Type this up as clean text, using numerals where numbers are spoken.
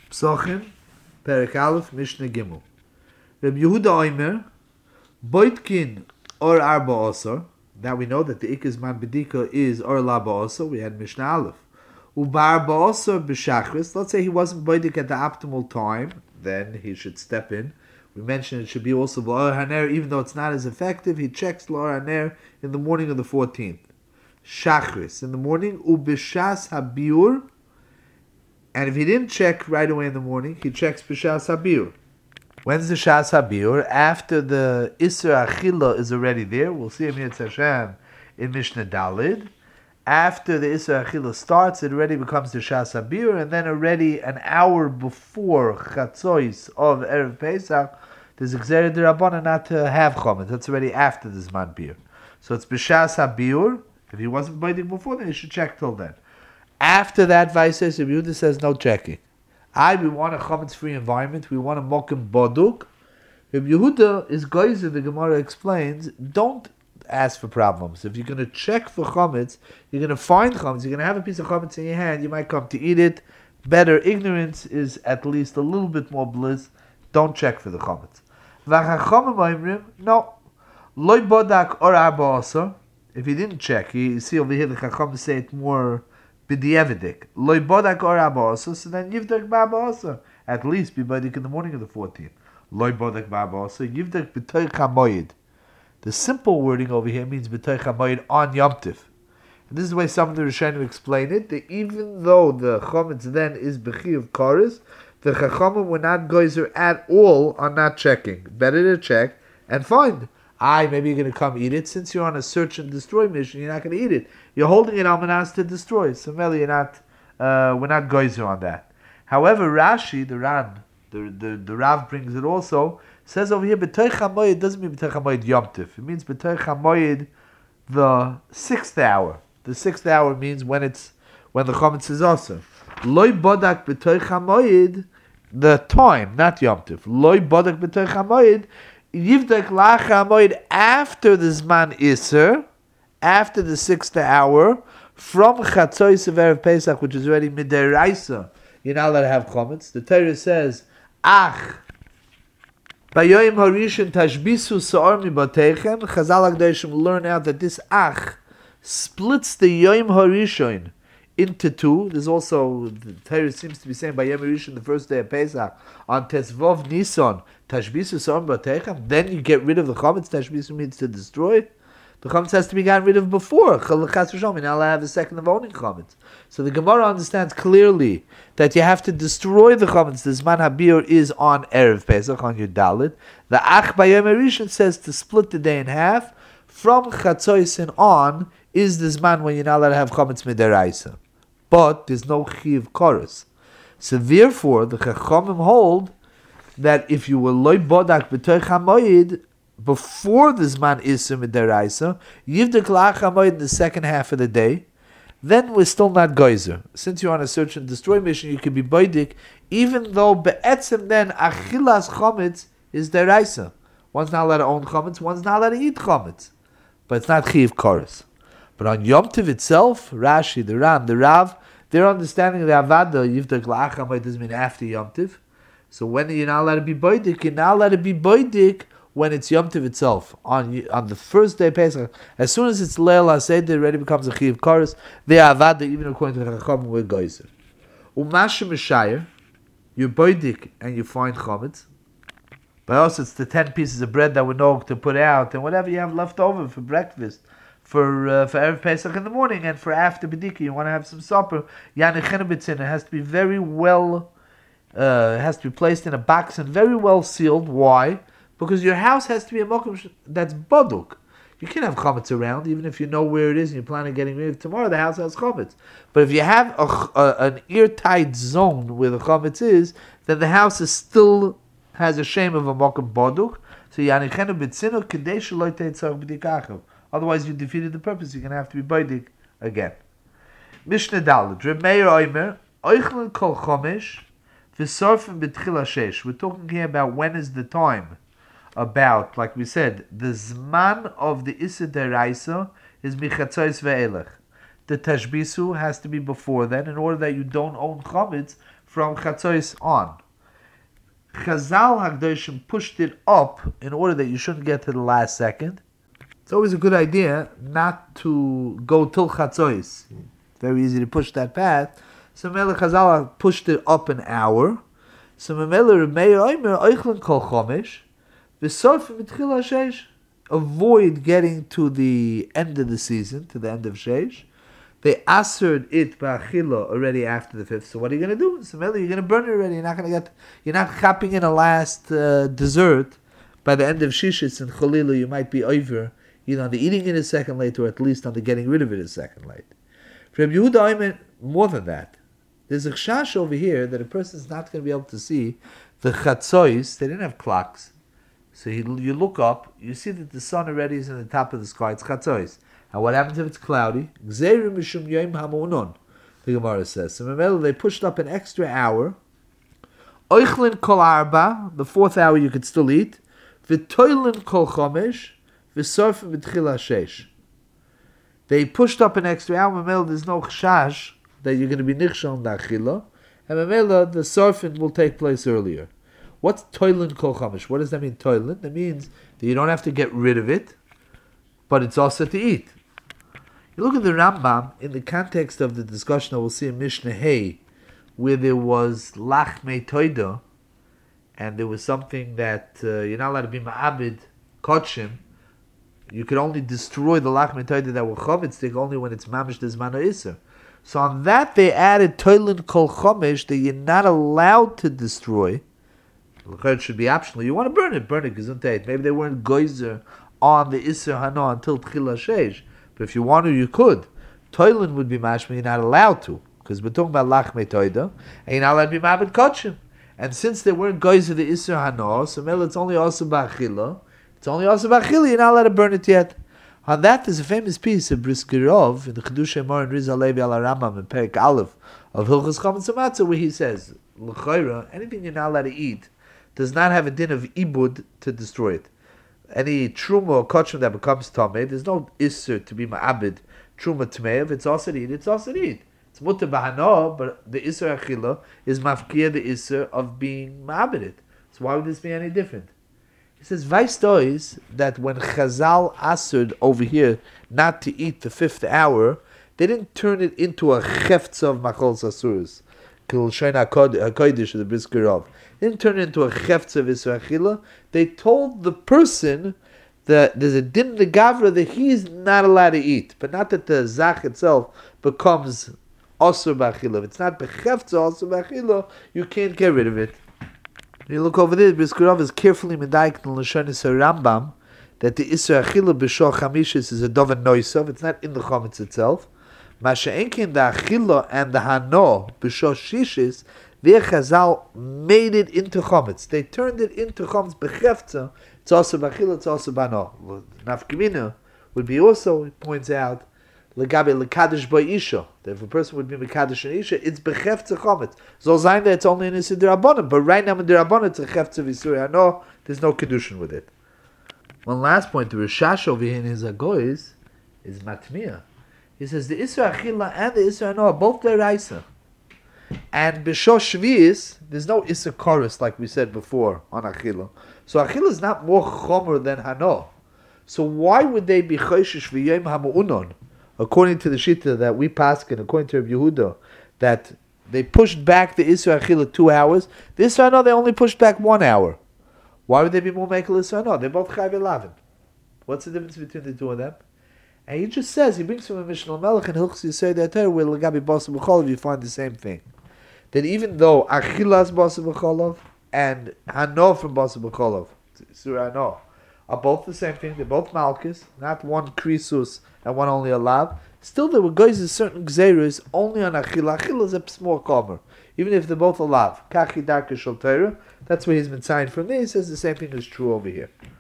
Psachim, Perek Aleph, Mishnah Gimel. Rabbi Yehuda Omer, Boitkin or Arba Osor. Now we know that the Ikaz Man Bedika is or Laba Osor. We had Mishnah Aleph. Ubar Osor B'Shachris. Let's say he wasn't Boidik at the optimal time, then he should step in. We mentioned it should be also L'or Haner, even though it's not as effective. He checks L'or Haner in the morning of the 14th. Shachris in the morning. Ubishas Habiur. And if he didn't check right away in the morning, he checks B'Shas Habiur. When's the Shas Habiur? After the Isser Achila is already there. We'll see him here at Hashem in Mishnah Dalid. After the Isser Achila starts, it already becomes the Shas Habiur, and then already an hour before Chatzois of Erev Pesach, there's Gzeret D'Rabbanan not to have Chometz. That's already after the Zman Bir. So it's B'Shas Habiur. If he wasn't biting before, then he should check till then. After that, Vaisei Rabbi Yehuda says no checking. We want a chametz-free environment. We want a mokim boduk. Rabbi Yehuda is geyser. The Gemara explains, don't ask for problems. If you're going to check for chametz, you're going to find chametz. You're going to have a piece of chametz in your hand. You might come to eat it. Better ignorance is at least a little bit more bliss. Don't check for the chametz. No. Loi bodak or arba asar. If you didn't check, you see over here the chacham say it more b'di'evidik. Loi bodak or arba asar. So then yivdak ba'arba asar. At least be bodak in the morning of the 14th. Loi bodak ba'arba asar. Yivdak b'toich hamoyed. The simple wording over here means b'toich hamoyed on Yom Tiv. And this is the way some of the Rishonim explain it. That even though the chametz then is b'chi of kares, the chachamim were not geyser at all on not checking. Better to check and find. Maybe you're going to come eat it. Since you're on a search and destroy mission, you're not going to eat it. You're holding it almanas to destroy. So Meli, we're not geyser on that. However, Rashi, the Ran, the Rav brings it also, says over here, B'toich hamoyed doesn't mean B'toich hamoyed Yom Tiv. It means B'toich hamoyed the 6th hour. The 6th hour means when the chametz is also. Loi bodak B'toich hamoyed, the time, not Yom Tiv. Loi bodak B'toich hamoyed, Yivdak lach hamoyed after the Zman Isser, after the 6th hour, from Chatzois of Erev Pesach, which is already midiraisa. You're not allowed to have chametz. The Torah says, Ach, Bayoyim Harishon Tashbisu Sa'or Mibateichem. Chazal HaKadoshim learn out that this Ach splits the Yoyim Harishon into two. There's also, the Torah seems to be saying by Yom Harishon, the first day of Pesach, on Tesvov Nisan, Tashbisu Sa'or Mibateichem. Then you get rid of the chametz. Tashbisu means to destroy. The chametz has to be gotten rid of before. You're not allowed to have the second of owning chametz. So the Gemara understands clearly that you have to destroy the chametz. The Zman Habir is on Erev Pesach, on your Dalit. The Ach Bayom Rishon says to split the day in half. From Chatzois and on is the Zman when you're not allowed to have chametz midaraisa. But there's no chiv chorus. So therefore, the Chachamim hold that if you were loy bodak b'toich hamoyed, before the Zman Isser Midaraisa, Yivdik Lach HaMoed in the second half of the day, then we're still not geyser. Since you're on a search and destroy mission, you can be Boidik, even though Be'etzim then Achilas Chometz is Deraisa. One's not allowed to own Chometz, one's not allowed to eat Chometz. But it's not Chiv Koros. But on Yom Tov itself, Rashi, the Ran, the Rav, their understanding of the Avada, Yivdik Lach HaMoed doesn't mean after Yom Tov. So when you're not allowed to be Boidik, you're not allowed to be Boidik when it's Yom Tov itself, on the first day of Pesach. As soon as it's Leil HaSeder, it already becomes a Chiv Koros. They are Avada, even according to the Chacham, we're Geyser. Umasha Meshayer, you're Boidik and you find Chometz. But also it's the 10 pieces of bread that we know to put out, and whatever you have left over for breakfast, for Erev Pesach in the morning, and for after Bedika, you want to have some supper. It has to be very well, it has to be placed in a box and very well sealed. Why? Because your house has to be a mokum that's baduk. You can't have chametz around, even if you know where it is and you plan on getting rid of it tomorrow. The house has chametz. But if you have an airtight zone where the chametz is, then the house still has a shame of a mokum baduk. So yanichenu b'tzinu kedei shelo teitzarach b'dikachav. Otherwise, you defeated the purpose. You're going to have to be baidik again. Mishnah Daled. Reb Meir Omer oichlin kol chomesh v'sorfim b'tchila shesh. We're talking here about when is the time. About, like we said, the Zman of the Issa Deraisa is Michatzois Ve'elech. The Tashbisu has to be before then, in order that you don't own Chametz from Chatzos on. Chazal Hagdoshim pushed it up in order that you shouldn't get to the last second. It's always a good idea not to go till Chatzos. Very easy to push that path. So Mele Chazal pushed it up an hour. So Mele Meir Omer Oichlin Kol Chomesh V'Sof Mitchil HaSheish. Avoid getting to the end of the season, to the end of Sheish. They assered it ba'achila already after the 5th. So what are you going to do? So Mele, you're going to burn it already. You're not chapping in a last dessert. By the end of Shishis and Cholilu, you might be over either on the eating it a second late or at least on the getting rid of it a second late. For Rabbi Yehuda, I meant more than that. There's a chash over here that a person is not going to be able to see the Chatzos. They didn't have clocks. So you look up, you see that the sun already is in the top of the sky. It's Chatzos. And what happens if it's cloudy? Gzeirim mishum yoim hamunon, the Gemara says. So they pushed up an extra hour. Oichlin kol arba, the 4th hour you could still eat. V'toilin kol chomesh, v'sorfim v'tchil hashesh. They pushed up an extra hour. There's no chash that you're going to be nichshon on the achila. And the sorfin will take place earlier. What's toilin kol chomesh? What does that mean, toilin? That means that you don't have to get rid of it, but it's also to eat. You look at the Rambam in the context of the discussion that we'll see in Mishnah Hay, where there was lachmei toida, and there was something that you're not allowed to be ma'abid kotshim. You could only destroy the lachmei toida that were chavitzdik only when it's mamish desmano iser. So on that they added toilin kol chomesh that you're not allowed to destroy. It should be optional. You want to burn it, gesundheit. Maybe they weren't geyser on the iser hano until tchila sheish. But if you want to, you could. Toilin would be mashma, you're not allowed to. Because we're talking about lachmei toida, and you're not allowed to be ma'abed kotshim. And since they weren't guys of the iser hano, so it's only also b'achila. It's only also b'achila, you're not allowed to burn it yet. On that, there's a famous piece of Briskirov in the Chiddushei Moharan and Rizal Levi al Rambam in Perek Aleph of Hilchos Chametz Matzah, where he says, l'chayra, anything you're not allowed to eat does not have a din of ibud to destroy it. Any truma or kotshim that becomes tameh, there's no isser to be ma'abed truma tameh. If it's also to eat, it's also to eat. It's mutter b'hano, but the isser achila is mafkir the isser of being ma'abed. So why would this be any different? He says, Vaishto is that when Chazal assered over here not to eat the 5th hour, they didn't turn it into a cheftz of machol sasuris. Kil Shana HaKodesh of the Briskirov. They didn't turn it into a cheftz of isser achila. They told the person that there's a din de gavra that he's not allowed to eat, but not that the zach itself becomes osur b'achila. If it's not b'cheftz osur b'achila, you can't get rid of it. You look over there, Briskirov is carefully medayik in Lashonis Rambam that the isser achila b'shor chamishis is a doven noisav. It's not in the chametz itself. Masha'enkin the achila and the hano b'shor shishis, their Chazal made it into chametz. They turned it into chametz b'cheftza. It's also b'achila, it's also b'ano. Nafkamina would be also, it points out, legabe lekadosh ba'isha. That if a person would be mekadosh an isha, it's b'cheftza chametz. Zol zayin that it's only in Isur D'Rabbanan, but right now in D'Rabbanan it's a cheftza v'isur hano. There's no kedushin with it. One last point, the Rishash over here in his Agois is matmiyah. He says the isur achila and the isur hano are both l'raisa. And b'shor shvius, there's no isur chorus like we said before on achila. So achila is not more chomer than hano. So why would they be choishish v'yom hamu'unon? According to the shita that we paskin, according to Rabbi Yehuda, that they pushed back the isur achila 2 hours. The isur hano they only pushed back 1 hour. Why would they be more mekel isur hano? They're both chayv elavin. What's the difference between the two of them? And he just says, he brings from a Mishnah Melech and Hilchos Yisrael D'Atayr where L'gabi Basa B'cholov you find the same thing. That even though Achilas Basa B'cholov and Hano from Basa B'cholov, Surah Hano, are both the same thing, they're both Malchus, not one Krisus and one only Alav, still there were guys with certain Gzeiros only on Achila. Achila is a small calmer, even if they're both Alav. Kachi Darka Shal Torah, that's where he's been signed from there. He says the same thing is true over here.